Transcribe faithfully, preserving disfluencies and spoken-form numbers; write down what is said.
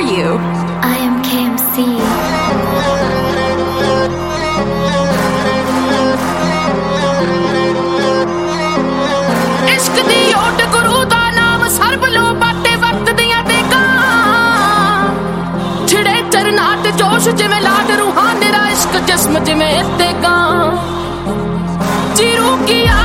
you? I am K M C. इश्क दी ओट गुरु दा नाम सर्ब लो बाटे वक्त दियां देगा छिड़े चरनाट जोश जिवें लाड रूहां तेरा इश्क जिस्म जिवें देगा जी रूह की